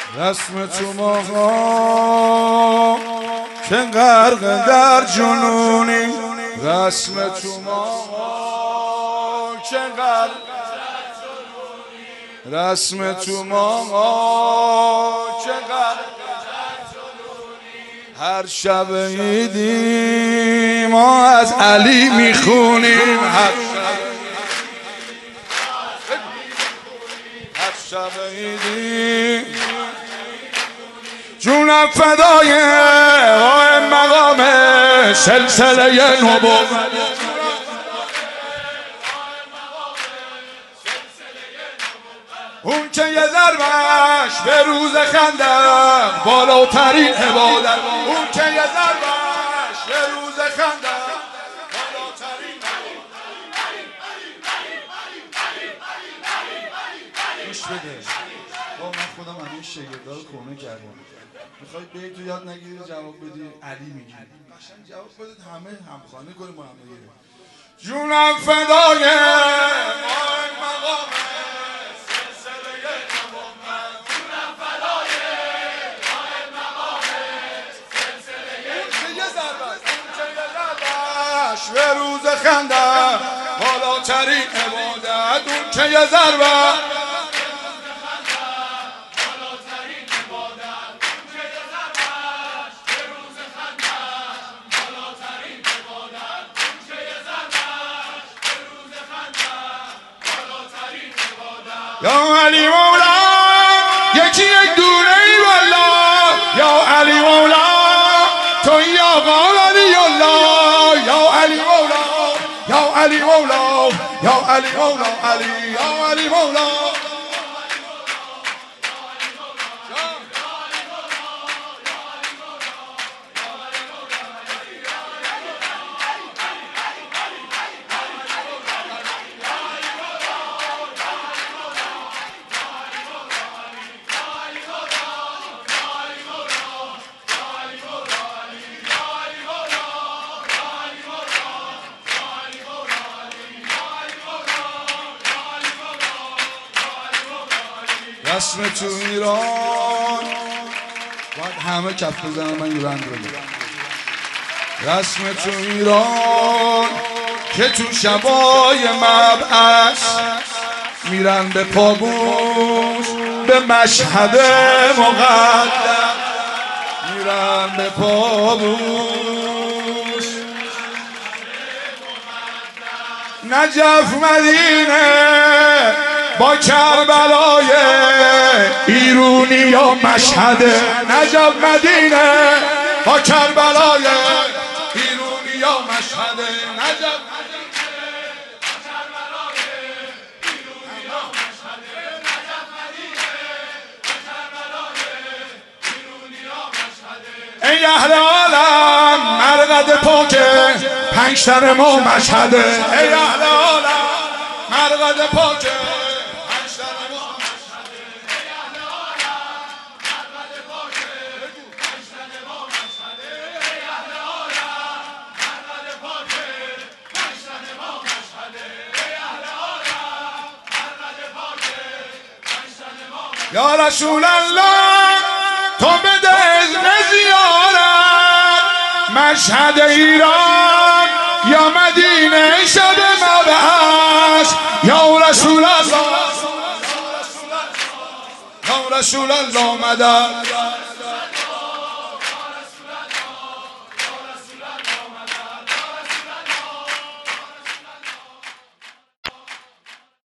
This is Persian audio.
رسم تو ماها که غرق در جنونی، رسم تو ماها که غرق در جنونی، رسم تو ماها که غرق در جنونی. هر شب عیدی ما از علی میخونیم، هر شب عیدی جونم فدای راه مقام سلسله نبوت. اون که یه ضربش به روز خندق بالاترین عبادت، اون که یه ضربش به روز خندق بالاترین گوش بده. من خودم همین شگردار کهنه کردم. میخوای بیایی تو یاد نگیری جواب بدی علی میگی، قشنگ جواب بدید همه همخوانی کنیم با هم بگیریم. جونم فدای مقام سلسله نبوت، جونم فدای مقام سلسله نبوت. اون که یه ضربش به روز خندق بالاترین عبادت، اون که یه ضربش یا علی مولا یکی یک دونه ای والله، یا علی مولا تو یا علی الله، یا علی مولا، یا علی مولا، یا علی مولا، علی یا علی مولا. رسم تو ایران باید همه کف بزنن، من ایران رو میگم. رسم تو ایران که تو شبای مبعث میرن به پابوس به مشهد مقدس، میرن به پابوس نجف مدینه با کربلای ایرونی یا مشهد، نجف مدینه با کربلای ایرونی یا مشهد، نجف ای اهل عالم مرقد پاک پنجتن ما مشهده، ای اهل عالم مرقد پاک پنجتن ما مشهده، ای اهل عالم مرقد پاک پنجتن ما مشهده، ای اهل عالم مرقد پاک پنجتن ما مشهده، ای اهل عالم مرقد پاک پنجتن ما مشهده. یا رسول الله تو بده اذن زیارت مشهد ایران یا مدینه شب مبعث، یا رسول الله، یا رسول الله مدد.